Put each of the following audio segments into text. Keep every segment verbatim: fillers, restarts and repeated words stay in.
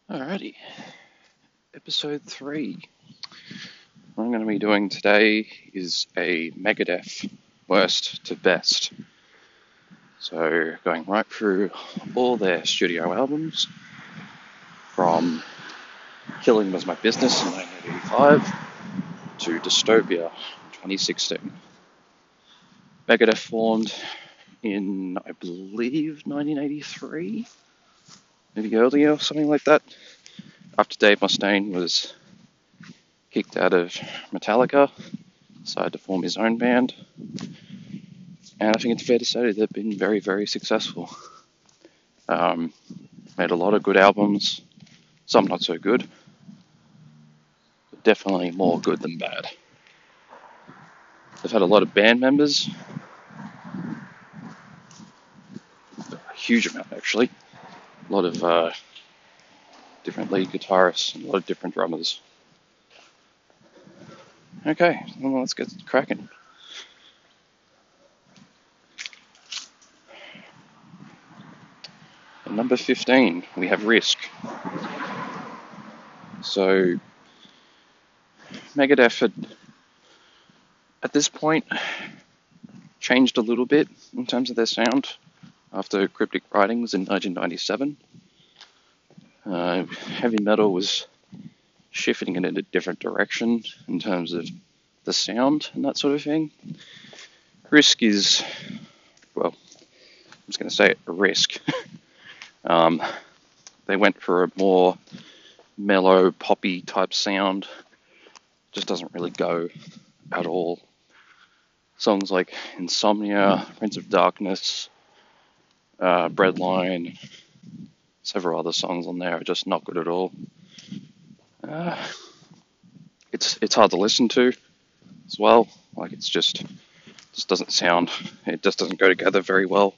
Alrighty, episode three. What I'm going to be doing today is a Megadeth worst to best. So, going right through all their studio albums, from Killing Was My Business in nineteen eighty-five to Dystopia in twenty sixteen. Megadeth formed in, I believe, nineteen eighty-three, maybe earlier, something like that, after Dave Mustaine was kicked out of Metallica, decided to form his own band, and I think it's fair to say they've been very, very successful. Um, made a lot of good albums, some not so good, but definitely more good than bad. They've had a lot of band members, a huge amount actually, a lot of uh, different lead guitarists, and a lot of different drummers. Okay, well, let's get cracking. At number fifteen, we have Risk. So, Megadeth had, at this point, changed a little bit in terms of their sound after Cryptic Writings in nineteen ninety-seven. Uh, heavy metal was shifting in a different direction in terms of the sound and that sort of thing. Risk is, well, I was going to say a risk. um, they went for a more mellow, poppy type sound. Just doesn't really go at all. Songs like Insomnia, Prince of Darkness, uh, Breadline, several other songs on there are just not good at all. Uh, it's it's hard to listen to as well. Like it's just just doesn't sound. It just doesn't go together very well.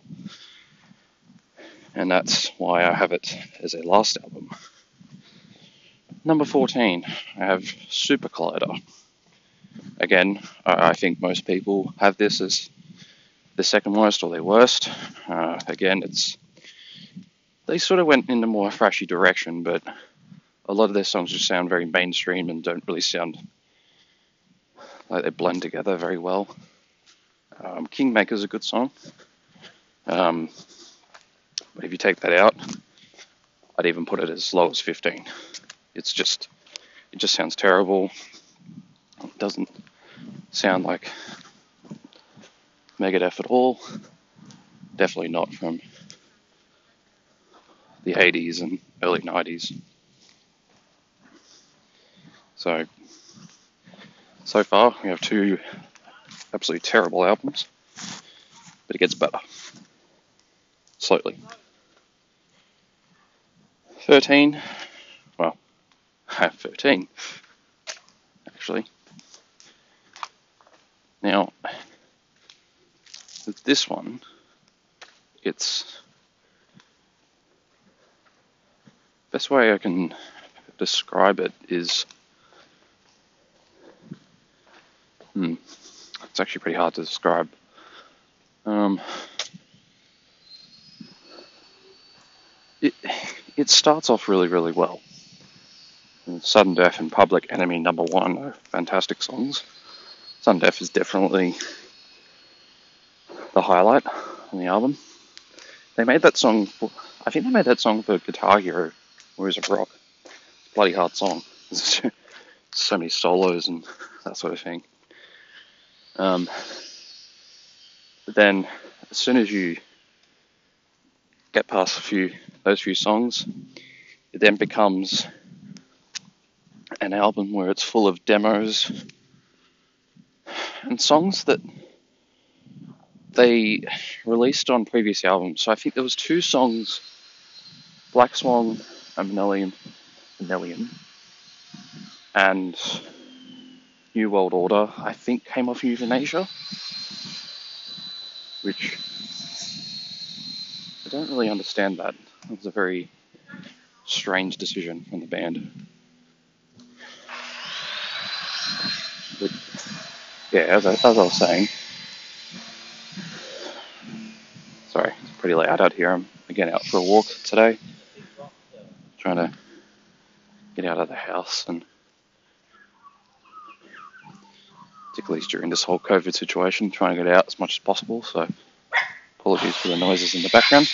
And that's why I have it as a last album. Number fourteen, I have Super Collider. Again, I think most people have this as the second worst or their worst. Uh, again, it's they sort of went in a more thrashy direction, but a lot of their songs just sound very mainstream and don't really sound like they blend together very well. Um, Kingmaker's a good song, um, but if you take that out, I'd even put it as low as fifteen. It's just, it just sounds terrible. It doesn't sound like Megadeth at all. Definitely not from the eighties and early nineties. So, so far we have two absolutely terrible albums, but it gets better. Slowly. thirteen, well, I have thirteen, actually. Now, with this one, it's best way I can describe it is hmm, it's actually pretty hard to describe. Um, it it starts off really, really well. Sudden Death and Public Enemy Number One are fantastic songs. Sudden Death is definitely the highlight on the album. They made that song, for, I think they made that song for Guitar Hero, Where's a Rock. It's a bloody hard song. There's so many solos and that sort of thing. Um, but then, as soon as you get past a few those few songs, it then becomes an album where it's full of demos and songs that they released on previous albums. So I think there was two songs, Black Swan and Millennium, Millennium and New World Order, I think came off Euthanasia, which I don't really understand that. It was a very strange decision from the band. But yeah, as I, as I was saying, sorry, it's pretty loud out here. I'm again out for a walk today, trying to get out of the house, and particularly during this whole COVID situation, trying to get out as much as possible. So apologies for the noises in the background.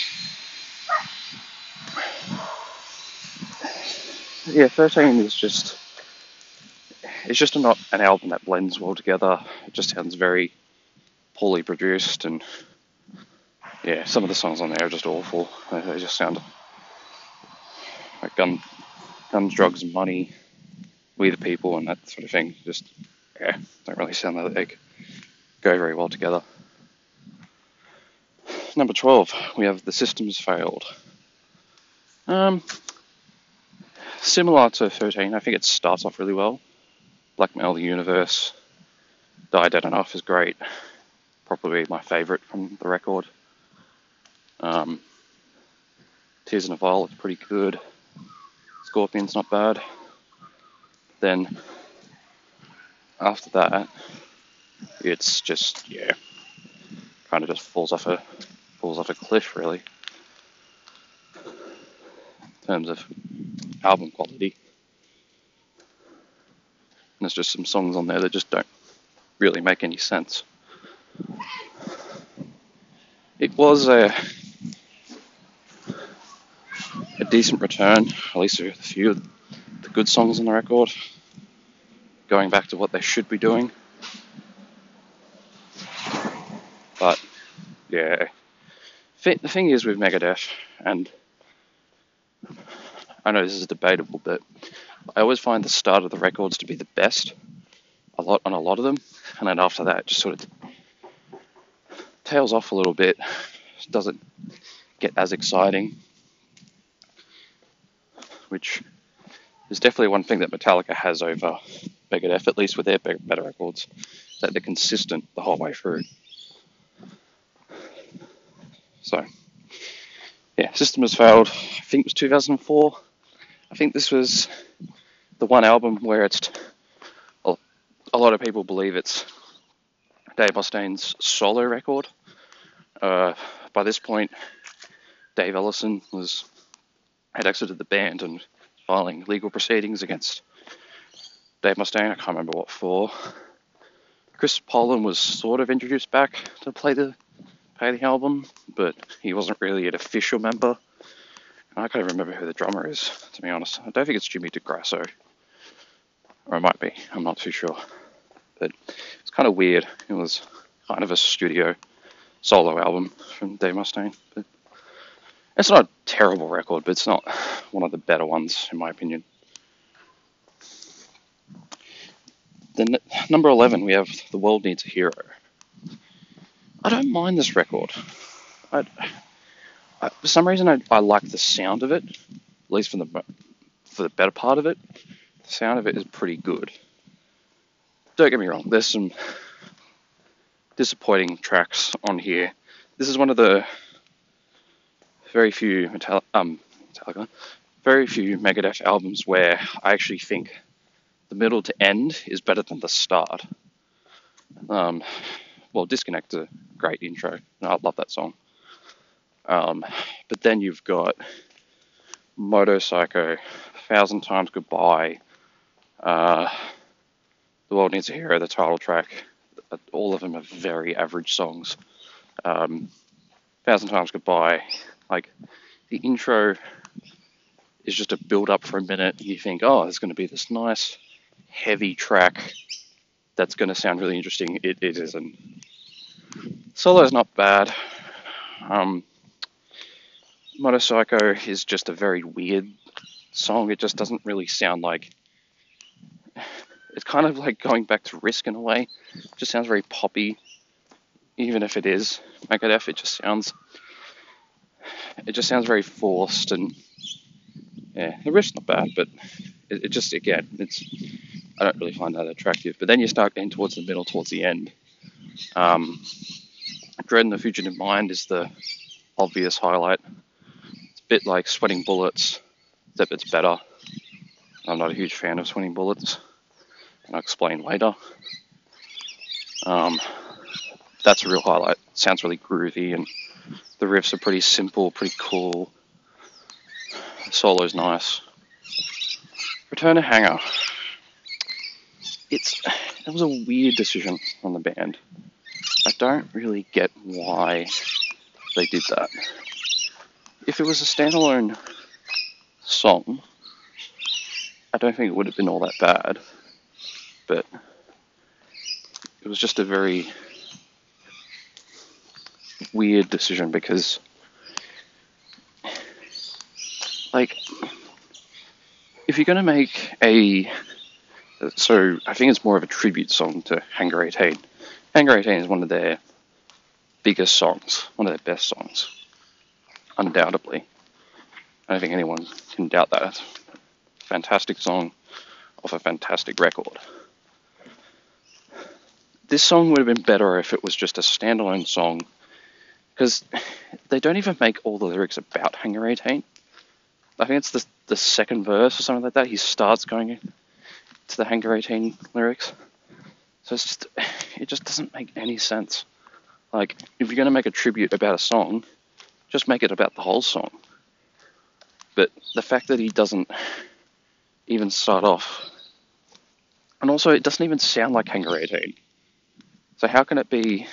Yeah, thirteen is just, it's just not an album that blends well together. It just sounds very poorly produced, and yeah, some of the songs on there are just awful. They, they just sound like gun, guns, drugs, and money, we the people, and that sort of thing. Just, yeah, don't really sound like they go very well together. Number twelve, we have The System's Failed. Um, similar to thirteen, I think it starts off really well. Blackmail the Universe, Die Dead Enough is great. Probably my favourite from the record. Um, Tears in a Violet's pretty good. Scorpion's not bad. Then, after that, it's just, yeah, kind of just falls off a falls off a cliff, really, in terms of album quality. And there's just some songs on there that just don't really make any sense. It was a a decent return, at least a few of the good songs on the record, going back to what they should be doing. But yeah, the thing is with Megadeth, and I know this is debatable, but I always find the start of the records to be the best, a lot on a lot of them, and then after that, it just sort of tails off a little bit. Doesn't get as exciting, which is definitely one thing that Metallica has over Megadeth, at least with their better records, that they're consistent the whole way through. So, yeah, System Has Failed, I think it was two thousand four. I think this was the one album where it's, well, a lot of people believe it's Dave Mustaine's solo record. Uh, by this point, Dave Ellison was had exited the band and filing legal proceedings against Dave Mustaine. I can't remember what for. Chris Poland was sort of introduced back to play the play the album, but he wasn't really an official member. And I can't even remember who the drummer is, to be honest. I don't think it's Jimmy DeGrasso, or it might be. I'm not too sure. But it's kind of weird. It was kind of a studio solo album from Dave Mustaine. But it's not a terrible record, but it's not one of the better ones, in my opinion. Then number eleven, we have The World Needs a Hero. I don't mind this record. I, I, for some reason, I, I like the sound of it, at least for the for the better part of it. The sound of it is pretty good. Don't get me wrong, there's some disappointing tracks on here. This is one of the very few Metallica, um, Metallica, very few Megadeth albums where I actually think the middle to end is better than the start. Um, well, Disconnect's a great intro, and I love that song. Um, but then you've got Motorpsycho, Thousand Times Goodbye, uh, The World Needs a Hero, the title track. All of them are very average songs. Um, Thousand Times Goodbye, like, the intro is just a build up for a minute. You think, oh, there's going to be this nice, heavy track that's going to sound really interesting. It, it isn't. Solo's not bad. Um, Motorpsycho is just a very weird song. It just doesn't really sound like... It's kind of like going back to Risk in a way. It just sounds very poppy. Even if it is Megadeth, it just sounds... It just sounds very forced, and... Yeah, the riff's not bad, but it, it just, again, it's... I don't really find that attractive. But then you start getting towards the middle, towards the end. Um, Dread and the Fugitive Mind is the obvious highlight. It's a bit like Sweating Bullets, except it's better. I'm not a huge fan of Sweating Bullets, and I'll explain later. Um, that's a real highlight. It sounds really groovy, and the riffs are pretty simple, pretty cool. The solo's nice. Return to Hangar. It's it was a weird decision on the band. I don't really get why they did that. If it was a standalone song, I don't think it would have been all that bad. But it was just a very weird decision because, like, if you're going to make a... So, I think it's more of a tribute song to Hangar eighteen. Hangar eighteen is one of their biggest songs, one of their best songs, undoubtedly. I don't think anyone can doubt that. It's a fantastic song off a fantastic record. This song would have been better if it was just a standalone song, because they don't even make all the lyrics about Hangar eighteen. I think it's the, the second verse or something like that. He starts going to the Hangar eighteen lyrics. So it's just, it just doesn't make any sense. Like, if you're going to make a tribute about a song, just make it about the whole song. But the fact that he doesn't even start off, and also it doesn't even sound like Hangar eighteen. So how can it be?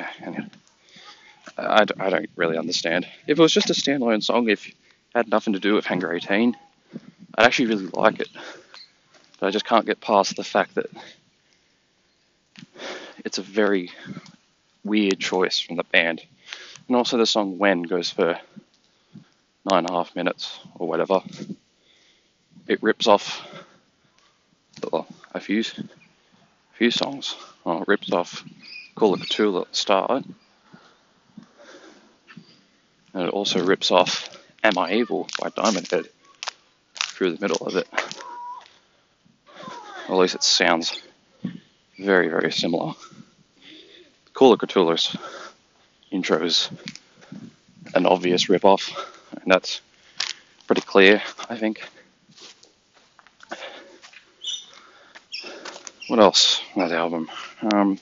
I, I don't really understand. If it was just a standalone song, if it had nothing to do with Hangar eighteen, I'd actually really like it. But I just can't get past the fact that it's a very weird choice from the band. And also the song When goes for nine and a half minutes or whatever. It rips off well, a few few songs. Well, it rips off Call of Cthulhu at the start. And it also rips off Am I Evil by Diamond Head through the middle of it. Or at least it sounds very, very similar. Call of Cthulhu's intro is an obvious rip-off, and that's pretty clear, I think. What else on that album? Um,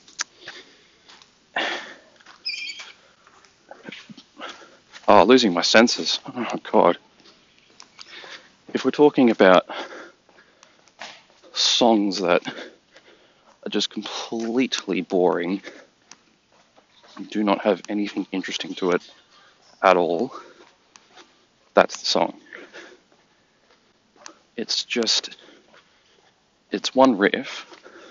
oh, Losing My Senses. Oh, God. If we're talking about songs that are just completely boring, do not have anything interesting to it at all, that's the song. It's just, it's one riff,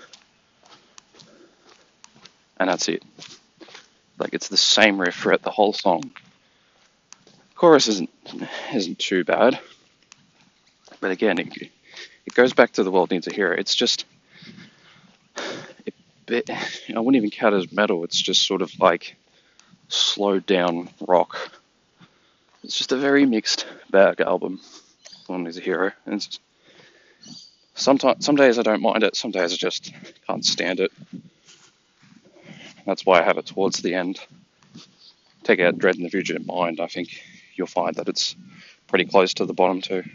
and that's it. Like, it's the same riff throughout the whole song. Chorus isn't isn't too bad, but again, it, it goes back to The World Needs a Hero. It's just, it, it, I wouldn't even count it as metal. It's just sort of like slowed down rock. It's just a very mixed bag album. The World Needs a Hero. And it's, sometimes, some days I don't mind it. Some days I just can't stand it. That's why I have it towards the end. Take out Dread and the Fugitive Mind, I think you'll find that it's pretty close to the bottom two.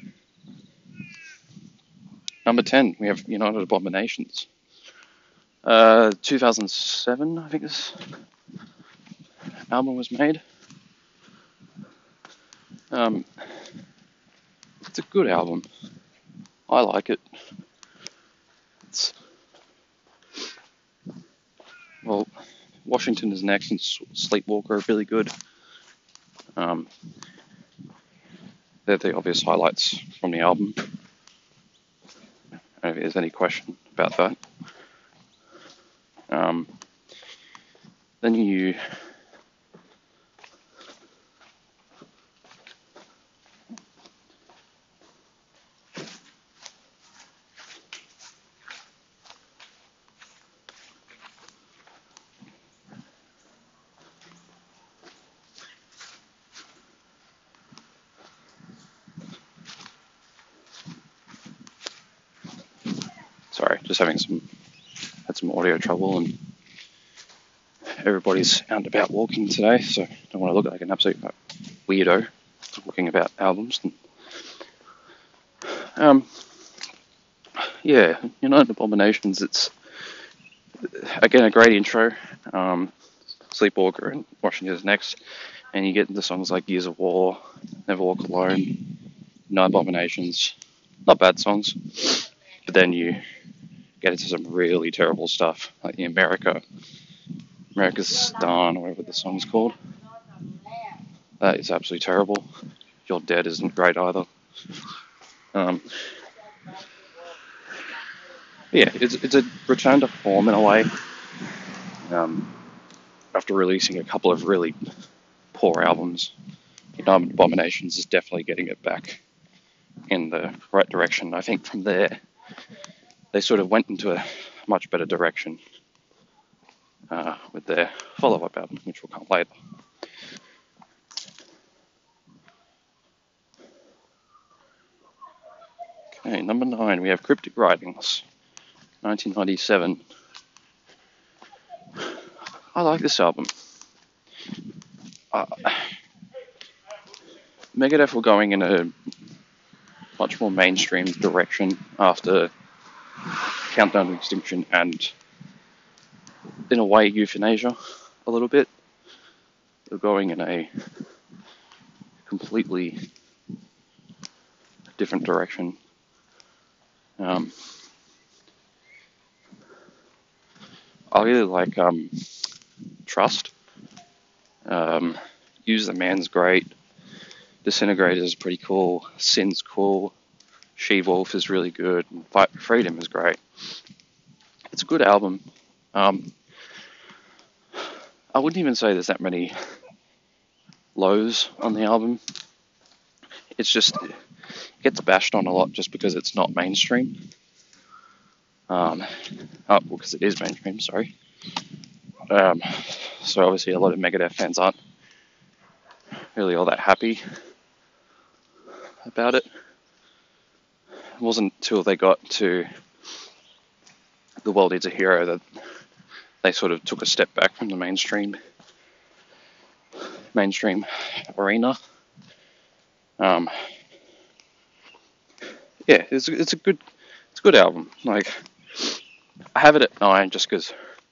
Number ten, we have United Abominations. Uh, two thousand seven, I think this album was made. Um, it's a good album. I like it. It's, well, Washington Is Next and Sleepwalker are really good. Um, they're the obvious highlights from the album. I don't know if there's any question about that. Um, then you... Sorry, just having some, had some audio trouble, and everybody's out and about walking today, so I don't want to look like an absolute weirdo talking about albums. And, um, yeah, United Abominations, it's, again, a great intro. Um, Sleepwalker and Washington Is Next, and you get into songs like Years of War, Never Walk Alone, United Abominations, not bad songs. but then you get into some really terrible stuff, like the America, America's Stan, or whatever the song's called. That is absolutely terrible. You're Dead isn't great either. Um, yeah, it's it's a return to form in a way. Um, after releasing a couple of really poor albums, Diamond Abominations is definitely getting it back in the right direction. I think from there, they sort of went into a much better direction uh, with their follow-up album, which will come later. Okay, number nine, we have Cryptic Writings, nineteen ninety-seven. I like this album. Uh, Megadeth were going in a much more mainstream direction after Countdown to Extinction and, in a way, Euthanasia a little bit. They're going in a completely different direction. Um, I really like um, Trust. Um, Use the Man's great. Disintegrator is pretty cool. Sin's cool. She-Wolf is really good. And Fight for Freedom is great. It's a good album. Um, I wouldn't even say there's that many lows on the album. It's just, it gets bashed on a lot just because it's not mainstream. Um, oh, well, because it is mainstream, sorry. Um, so obviously a lot of Megadeth fans aren't really all that happy about it. It wasn't until they got to The World Needs a Hero that they sort of took a step back from the mainstream mainstream arena. Um, yeah, it's it's a good it's a good album. Like, I have it at nine just because,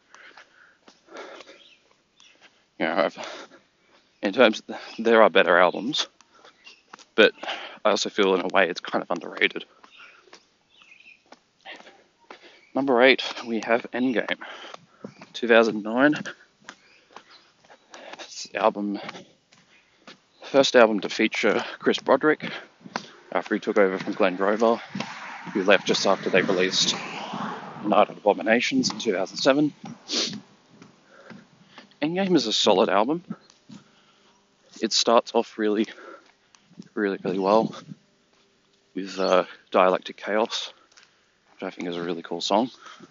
you know, I've, in terms of, there are better albums, but I also feel in a way it's kind of underrated. Number eight, we have Endgame, two thousand nine. It's the album, first album to feature Chris Broderick after he took over from Glenn Grover, who left just after they released Night of Abominations in two thousand seven. Endgame is a solid album. It starts off really, really, really well with uh, Dialectic Chaos, which I think is a really cool song.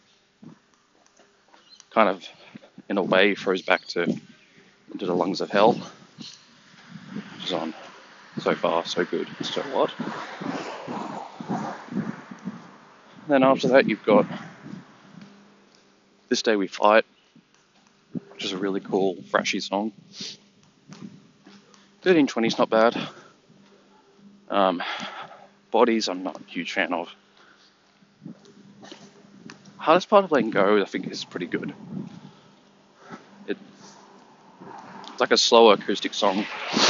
Kind of, in a way, throws back to Into the Lungs of Hell, which is on So Far, So Good, So What. Then after that, you've got This Day We Fight, which is a really cool, thrashy song. thirteen twenty is not bad. Um, Bodies, I'm not a huge fan of. Hardest Part of Letting Go, I think, is pretty good. It, it's like a slower acoustic song,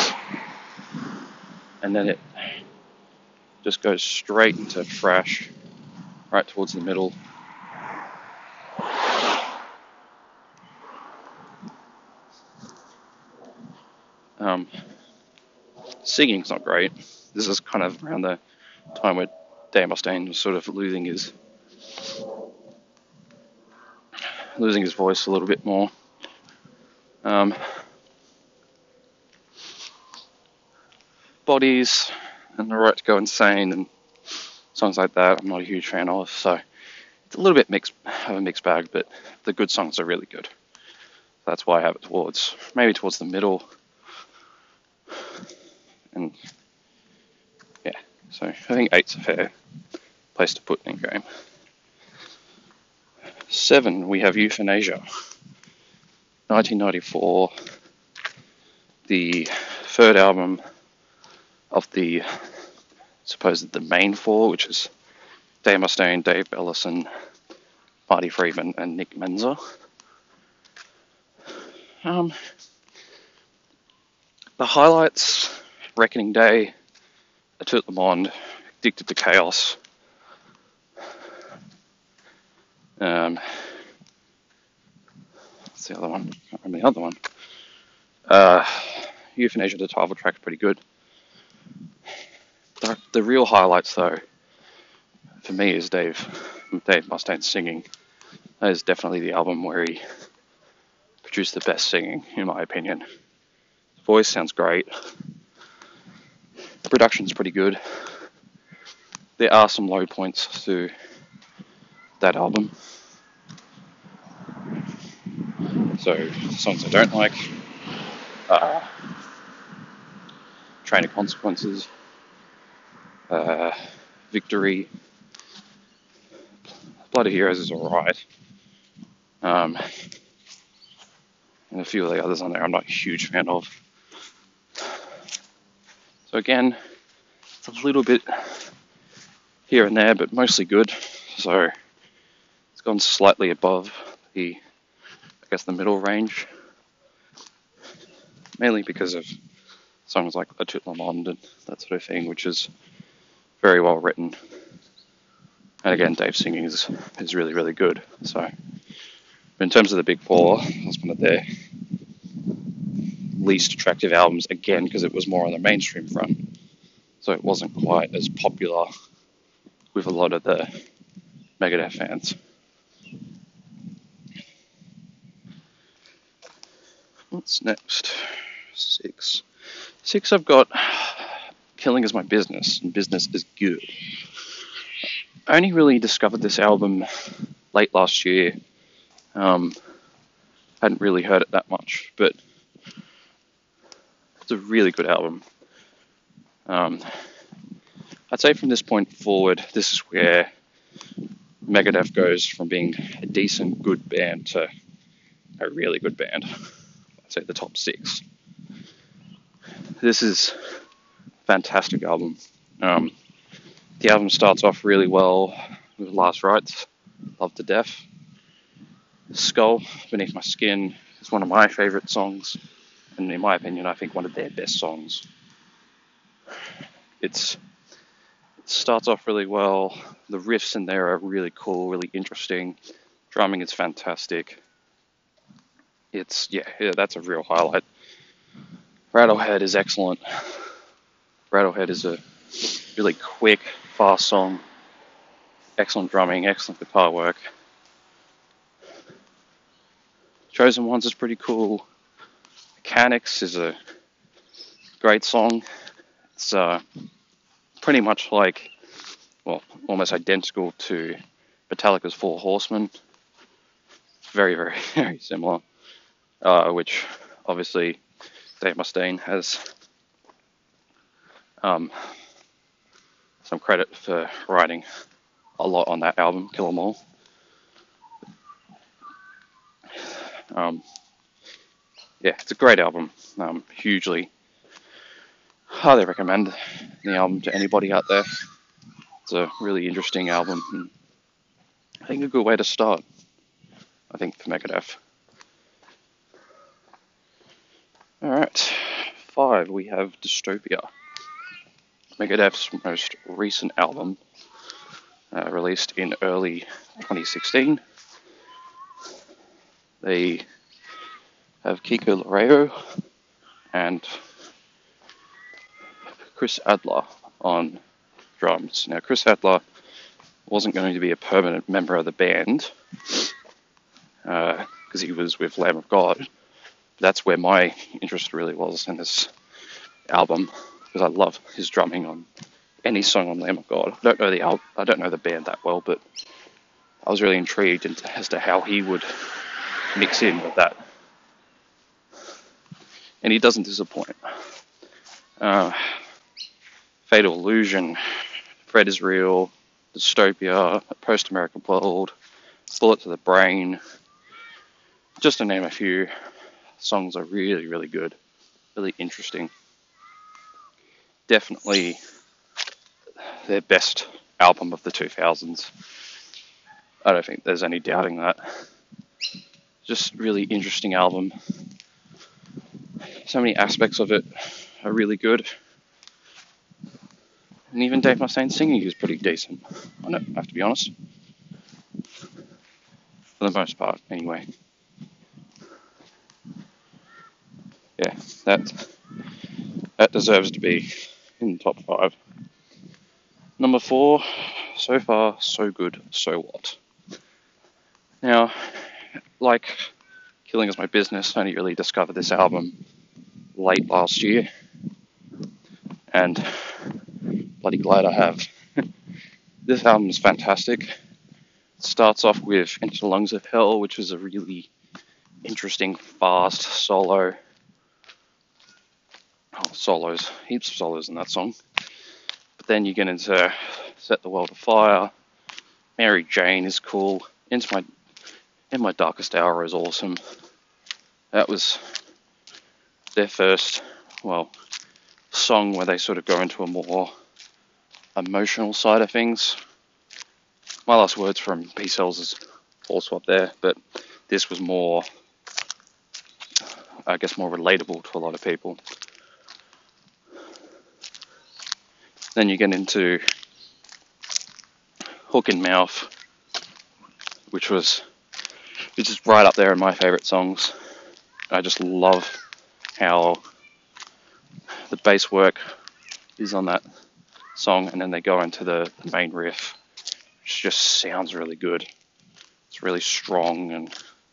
and then it just goes straight into thrash, right towards the middle. Um, singing's not great. This is kind of around the time where Dave Mustaine was sort of losing his losing his voice a little bit more. Um, Bodies and The Right to Go Insane and songs like that, I'm not a huge fan of. So it's a little bit mixed, of a mixed bag, but the good songs are really good. That's why I have it towards maybe towards the middle. And yeah, so I think eight's a fair place to put Endgame. Seven, we have Euthanasia, nineteen ninety-four, the third album of the supposed the main four, which is Dave Mustaine, Dave Ellison, Marty Friedman, and Nick Menza. Um, the highlights: Reckoning Day, A Tout Le Monde, Addicted to Chaos. Um, what's the other one? I can't remember the other one. Uh, Euthanasia, the title track, pretty good. The, the real highlights, though, for me, is Dave Dave Mustaine singing. That is definitely the album where he produced the best singing, in my opinion. His voice sounds great. The production's pretty good. There are some low points to that album. So, songs I don't like. Uh, Train of Consequences. Uh, Victory. Blood of Heroes is alright. Um, and a few of the others on there I'm not a huge fan of. So again, it's a little bit here and there, but mostly good. So it's gone slightly above the, I guess, the middle range. Mainly because of songs like La Toute Le Monde and that sort of thing, which is very well written. And again, Dave's singing is, is really, really good. So in terms of the Big Four, that's one of their least attractive albums, again, because it was more on the mainstream front. So it wasn't quite as popular with a lot of the Megadeth fans. What's next? Six. Six, I've got Killing Is My Business, and Business Is Good. I only really discovered this album late last year. Um, hadn't really heard it that much, but it's a really good album. Um, I'd say from this point forward, this is where Megadeth goes from being a decent, good band to a really good band. I'd say the top six. This is a fantastic album. Um, the album starts off really well with Last Rites, Love to Death. Skull, Beneath My Skin is one of my favourite songs, and in my opinion, I think one of their best songs. It's it starts off really well. The riffs in there are really cool, really interesting. Drumming is fantastic. It's yeah, yeah, that's a real highlight. Rattlehead is excellent. Rattlehead is a really quick, fast song. Excellent drumming, excellent guitar work. Chosen Ones is pretty cool. Mechanics is a great song. It's uh, pretty much like, well, almost identical to Metallica's Four Horsemen. It's very, very, very similar. Uh, which, obviously, Dave Mustaine has um, some credit for writing a lot on that album, Kill 'Em All. Um, yeah, it's a great album. Um, hugely, highly recommend the album to anybody out there. It's a really interesting album, and I think a good way to start, I think, for Megadeth. Alright, five, we have Dystopia. Megadeth's most recent album, uh, released in early twenty sixteen. They have Kiko Loureiro and Chris Adler on drums. Now, Chris Adler wasn't going to be a permanent member of the band because uh, he was with Lamb of God. That's where my interest really was in this album, because I love his drumming on any song on Lamb of God. I don't know the al- I don't know the band that well, but I was really intrigued into, as to how he would mix in with that. And he doesn't disappoint. Uh, Fatal Illusion, Fred Is Real, Dystopia, Post American World, Bullet to the Brain, just to name a few. Songs are really, really good, really interesting. Definitely their best album of the two thousands. I don't think there's any doubting that. Just really interesting album. So many aspects of it are really good. And even Dave Mustaine's singing is pretty decent. I don't have to be honest. for the most part, anyway. Yeah, that that deserves to be in the top five. Number four, so far, so good, so what? Now, like Killing Is My Business, I only really discovered this album late last year, and bloody glad I have. This album is fantastic. It starts off with Into the Lungs of Hell, which is a really interesting, fast solo. Oh, solos, heaps of solos in that song. But then you get into Set the World Afire. Mary Jane is cool. Into My In My Darkest Hour is awesome. That was their first, well, song where they sort of go into a more emotional side of things. My Last Words from P-Cells is all swap there, but this was more, I guess, more relatable to a lot of people. Then you get into Hook in Mouth, which was, which is right up there in my favourite songs. I just love how the bass work is on that song, and then they go into the, the main riff, which just sounds really good. It's really strong, and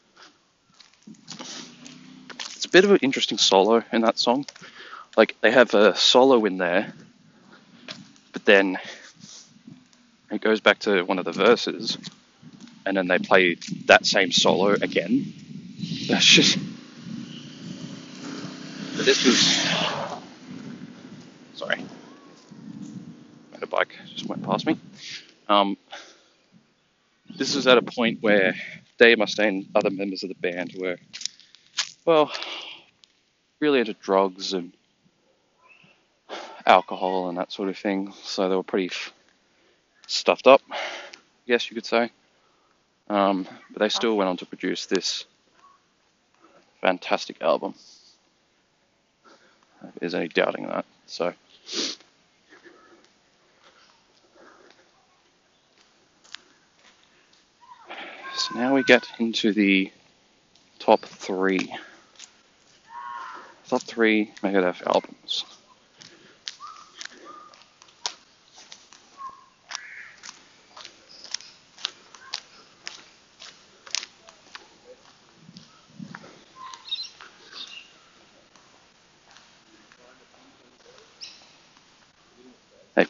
it's a bit of an interesting solo in that song. Like, they have a solo in there, but then it goes back to one of the verses, and then they play that same solo again. That's just... But this was... Sorry. Motorbike just went past me. Um, this was at a point where Dave Mustaine and other members of the band were, well, really into drugs and alcohol and that sort of thing. So they were pretty f- stuffed up, I guess you could say. Um, but they still went on to produce this fantastic album. If there's any doubting that. So, so now we get into the top three. Top three Megadeth albums. Hey.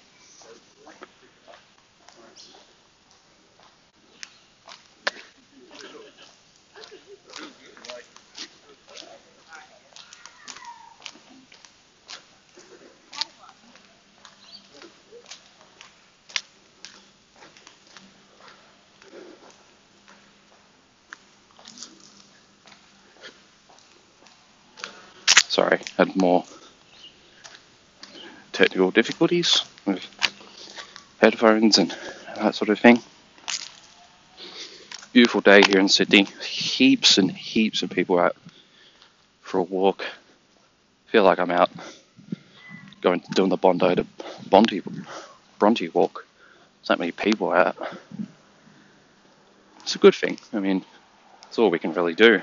Sorry, had more technical difficulties with headphones and that sort of thing. Beautiful day here in Sydney. Heaps and heaps of people out for a walk. Feel like I'm out going doing the Bondi to Bonti, Bronte walk. There's that many people out. It's a good thing. I mean, it's all we can really do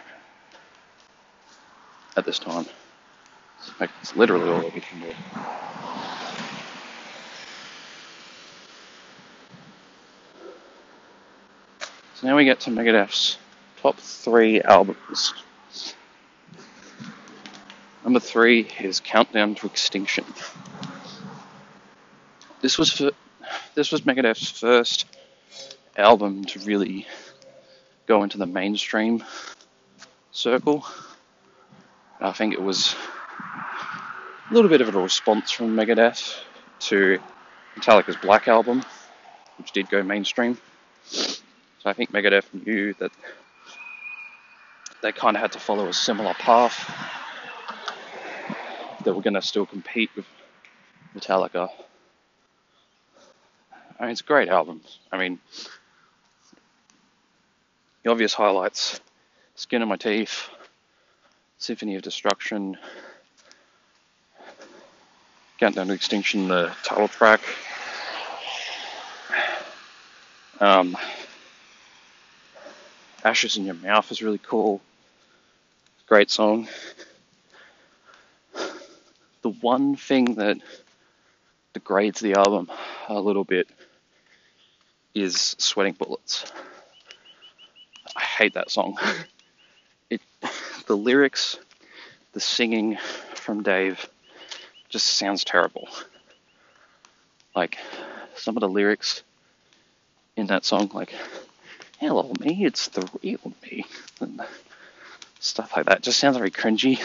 at this time. It's, like, it's literally all we can do. So now we get to Megadeth's top three albums. Number three is Countdown to Extinction. This was for, this was Megadeth's first album to really go into the mainstream circle. I think it was a little bit of a response from Megadeth to Metallica's Black Album, which did go mainstream. So I think Megadeth knew that they kind of had to follow a similar path, that were going to still compete with Metallica. I mean, it's a great album. I mean, the obvious highlights: Skin in My Teeth, Symphony of Destruction, Countdown to Extinction, the title track. Um, Ashes in Your Mouth is really cool. Great song. The one thing that degrades the album a little bit is Sweating Bullets. I hate that song. It, the lyrics, the singing from Dave just sounds terrible. Like, some of the lyrics in that song, like, hello me, it's the real me, and stuff like that, just sounds very cringy.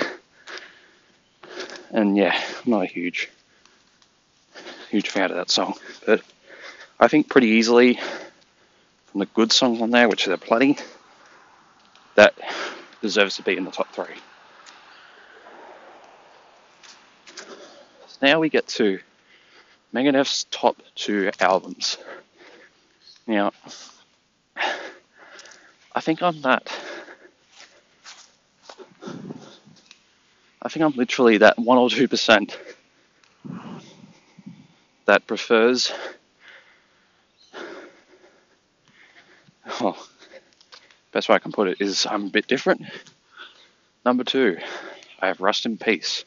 And yeah, I'm not a huge, huge fan of that song, but I think pretty easily from the good songs on there, which there are plenty, that deserves to be in the top three. Now we get to Megadeth's top two albums. Now, I think I'm that. I think I'm literally that one or two percent that prefers. Oh, best way I can put it is I'm a bit different. Number two, I have Rust in Peace.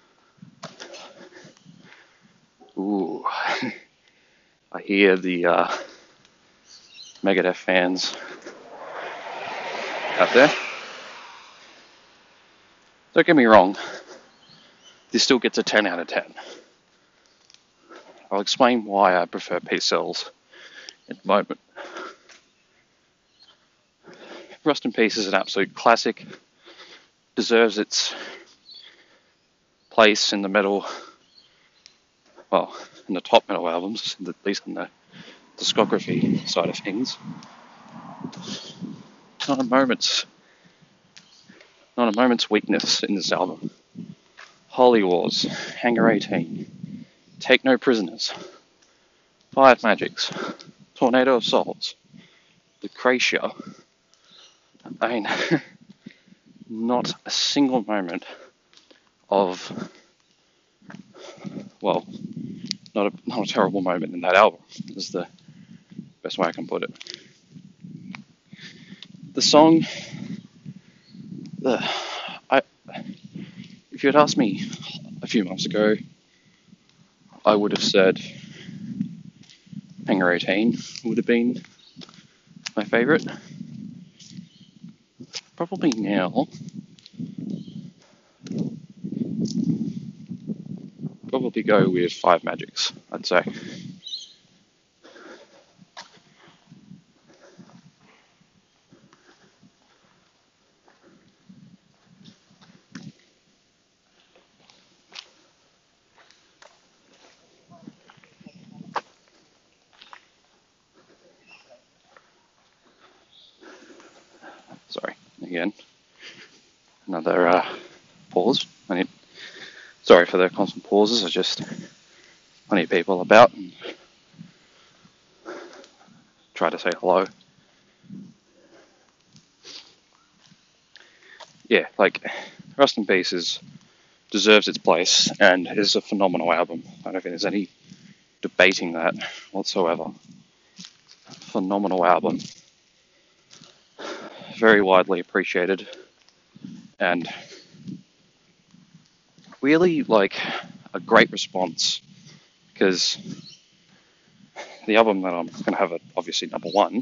Ooh, I hear the uh, Megadeth fans out there. Don't get me wrong, this still gets a ten out of ten. I'll explain why I prefer Peace Sells in a moment. Rust in Peace is an absolute classic, deserves its place in the metal, well, in the top metal albums, at least in the discography side of things. Not a moment's, not a moment's weakness in this album. Holy Wars, Hangar eighteen, Take No Prisoners, Five Magics, Tornado of Souls, Lucretia. I mean, not a single moment of, well, not a not a terrible moment in that album, is the best way I can put it. The song, the, I, if you had asked me a few months ago, I would have said Hangar eighteen would have been my favourite. Probably now, probably go with Five Magics, I'd say. Sorry, again, another uh, pause. I need, sorry for the constant pauses, I just, plenty of people about and try to say hello. Yeah, like, Rust in Peace is, deserves its place and is a phenomenal album. I don't think there's any debating that whatsoever. Phenomenal album. Very widely appreciated and really like a great response, because the album that I'm going to have at obviously number one,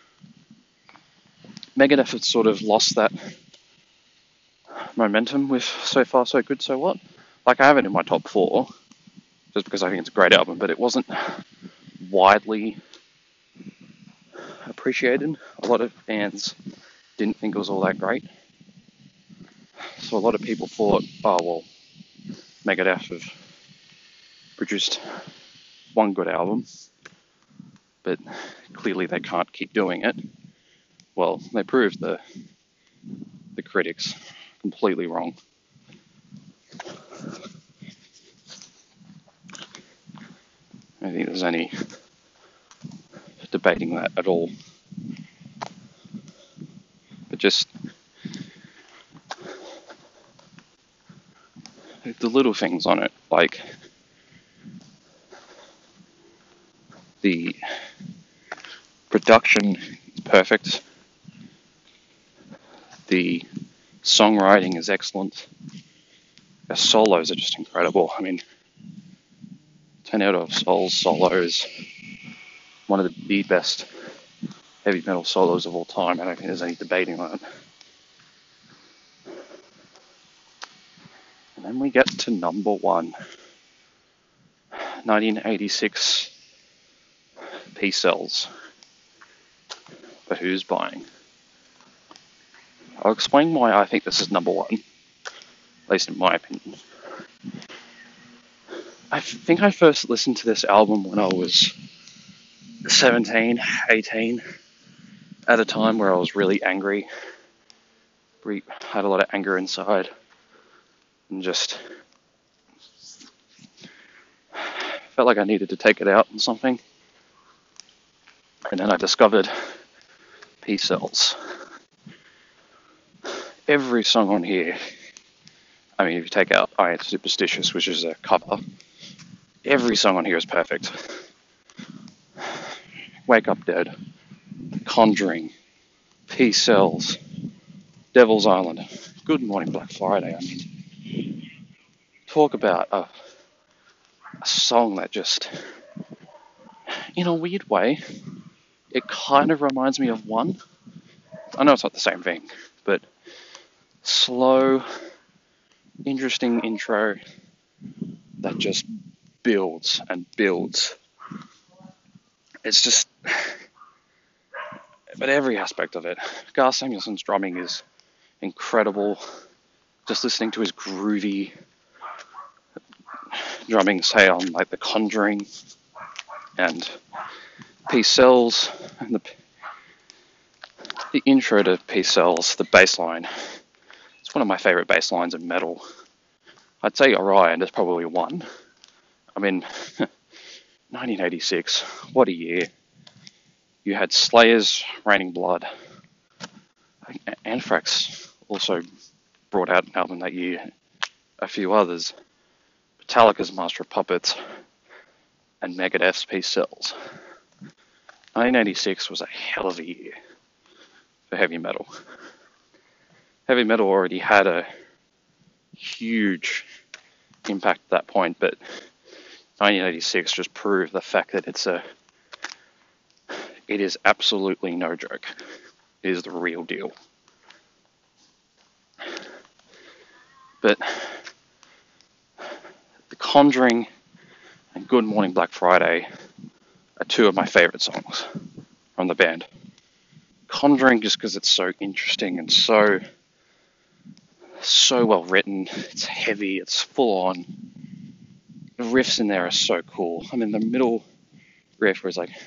Megadeth had sort of lost that momentum with So Far So Good So What. Like, I have it in my top four just because I think it's a great album, but it wasn't widely appreciated. A lot of fans didn't think it was all that great. So a lot of people thought, oh, well, Megadeth have produced one good album, but clearly they can't keep doing it. Well, they proved the the critics completely wrong. I don't think there's any debating that at all. But just the little things on it, like the production is perfect. The songwriting is excellent. The solos are just incredible. I mean, Tornado of Souls solo is one of the, the best heavy metal solos of all time. I don't think there's any debating on it. And then we get to number one, nineteen eighty-six Peace Sells. But who's buying? I'll explain why I think this is number one, at least in my opinion. I think I first listened to this album when I was seventeen, eighteen, at a time where I was really angry, had a lot of anger inside, and just felt like I needed to take it out on something. And then I discovered Peace Sells. Every song on here, I mean, if you take out I Ain't Superstitious, which is a cover, every song on here is perfect. Wake Up Dead, The Conjuring, Peace Sells, Devil's Island, Good Morning Black Friday. I mean, talk about a, a song that just, in a weird way, it kind of reminds me of One. I know it's not the same thing, but slow, interesting intro that just builds and builds. It's just, but every aspect of it. Gar Samuelson's drumming is incredible. Just listening to his groovy drumming, say on like The Conjuring and Peace Sells, and the the intro to Peace Sells, the bass line. It's one of my favorite bass lines in metal. I'd say Orion is probably one. I mean, nineteen eighty-six, what a year. You had Slayer's Raining Blood. Anthrax also brought out an album that year. A few others. Metallica's Master of Puppets. And Megadeth's Peace Sells. nineteen eighty-six was a hell of a year for heavy metal. Heavy metal already had a huge impact at that point, but nineteen eighty-six just proved the fact that it's a, it is absolutely no joke. It is the real deal. But The Conjuring and Good Morning Black Friday are two of my favorite songs from the band. Conjuring just because it's so interesting and so so well written. It's heavy, it's full on. The riffs in there are so cool. I mean, the middle riff was like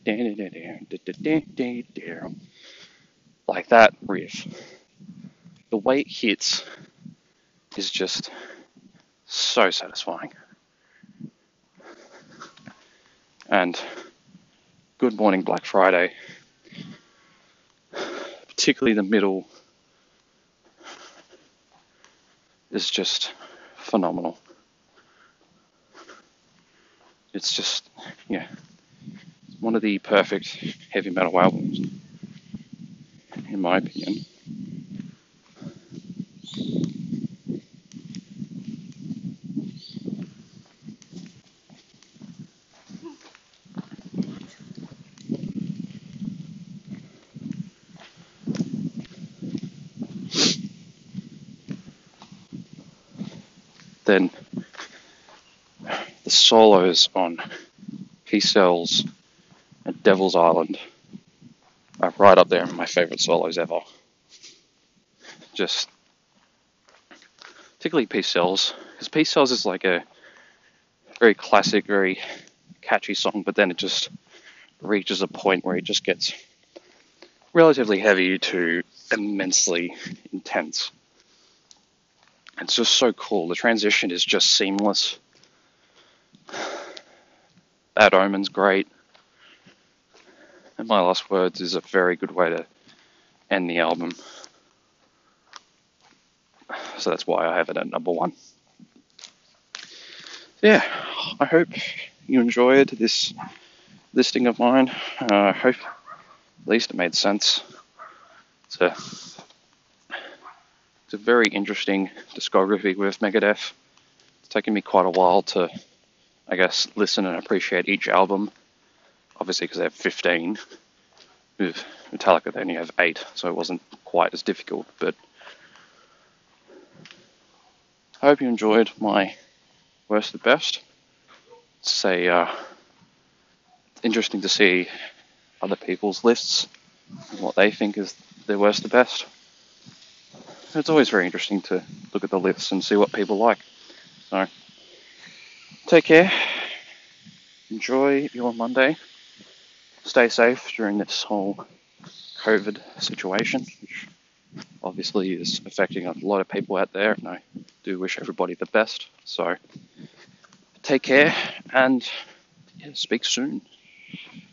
like that riff. The way it hits is just so satisfying. And Good Morning Black Friday, particularly the middle, is just phenomenal. It's just, yeah, one of the perfect heavy metal albums, in my opinion. Then the solos on Peace Sells and Devil's Island are right up there, my favourite solos ever. Just, particularly Peace Sells, because Peace Sells is like a very classic, very catchy song, but then it just reaches a point where it just gets relatively heavy to immensely intense. It's just so cool. The transition is just seamless. Bad Omen's great. And My Last Words is a very good way to end the album. So that's why I have it at number one. Yeah, I hope you enjoyed this listing of mine. Uh, I hope at least it made sense to a very interesting discography with Megadeth. It's taken me quite a while to, I guess, listen and appreciate each album. Obviously, because they have fifteen. With Metallica, they only have eight, so it wasn't quite as difficult. But I hope you enjoyed my worst to best. It's a, uh, interesting to see other people's lists and what they think is their worst to best. It's always very interesting to look at the lists and see what people like. So, take care. Enjoy your Monday. Stay safe during this whole COVID situation, which obviously is affecting a lot of people out there, and I do wish everybody the best. So, take care and yeah, speak soon.